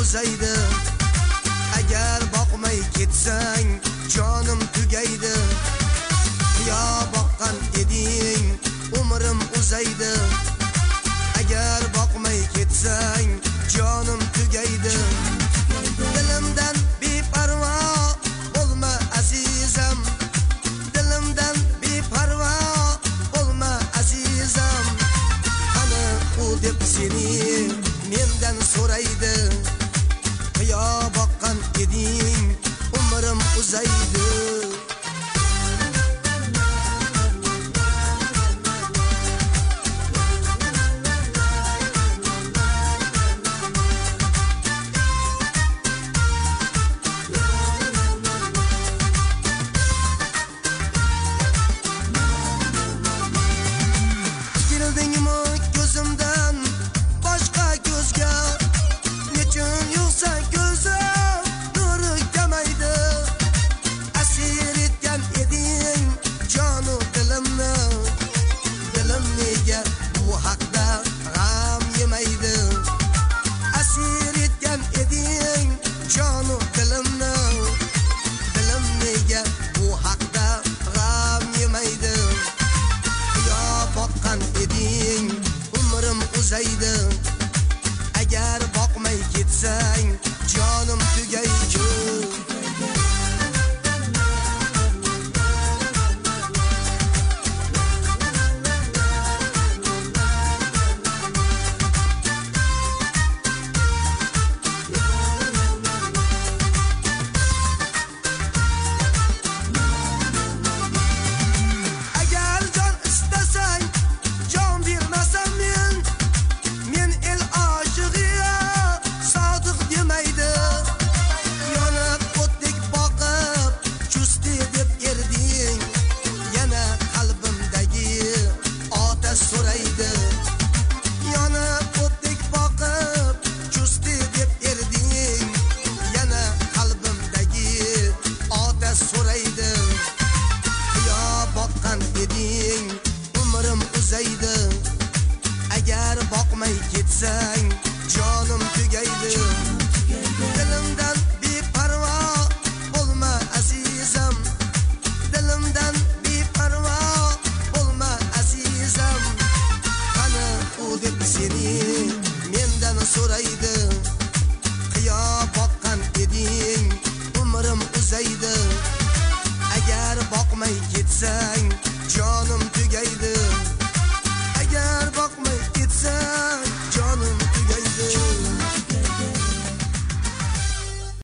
uzaydi. Agar boqmay ketsang jonim tugaydi. Qiyo boqqan eding umrim uzaydi. Agar boqmay ketsang jonim tugaydi. Dilimdan beparvo bo'lma azizam. Dilimdan beparvo bo'lma azizam. Qani u deb seni mendan so'raydi. Qiyo boqqan eding umrim uzaydi. Agar boqmay ketsang jonim tugaydi.